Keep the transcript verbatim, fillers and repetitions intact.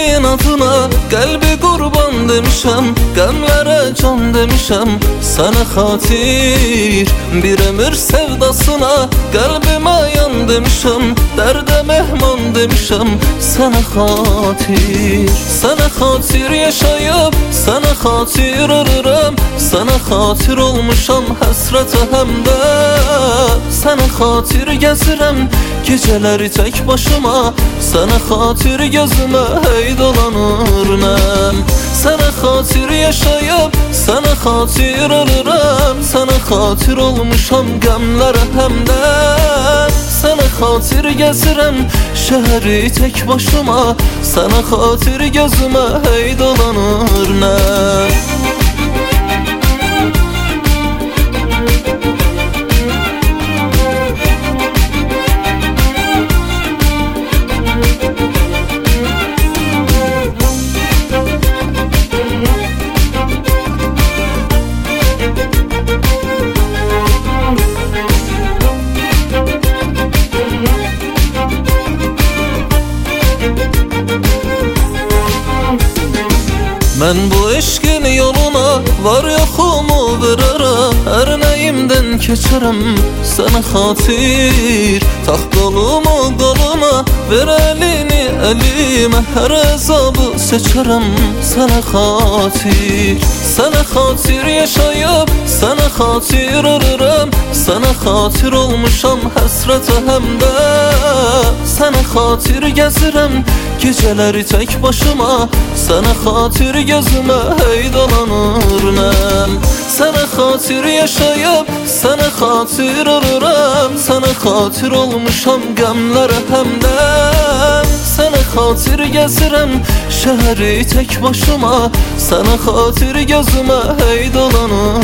Sevdiğin adına kalbi kurban demişem, gamlara can demişem. Sana hatir bir ömür sevdasına kalbime yan demişem, derde mehman demişem. Sana hatir, sana hatir yaşayıp sana hatir ölürüm. Sana hatir olmuşam hasrete hemde, sana hatir gezirem geceleri tek başıma. Sana hatir gözüme hey dolanır nem. Sana hatir yaşayıp sana hatir ölürüm. Sana hatir olmuşam gamlara hemde, sana hatir gezirem şehri tek başıma. Sana hatir gözüme hey dolanır nem. Ben bu eşkin yoluna var yoxumu verərəm, hər nəyimdən keçərəm sana xatir. Tax qolumu qoluna, ver əlini əlimə, hər əzabı seçərəm sana xatir. Sana xatir yaşayıb, sana xatir ölürəm. Sana xatir olmuşam həsrətə həmdə, sana xatir gəzirəm geceleri tek başıma. Sana hatir gözüme hey dolanır nem. Sana hatir yaşayıp sana hatir ölürüm. Sana hatir olmuşam gamlara hemden. Sana hatir gezirem şehri tek başıma. Sana hatir gözüme hey dolanır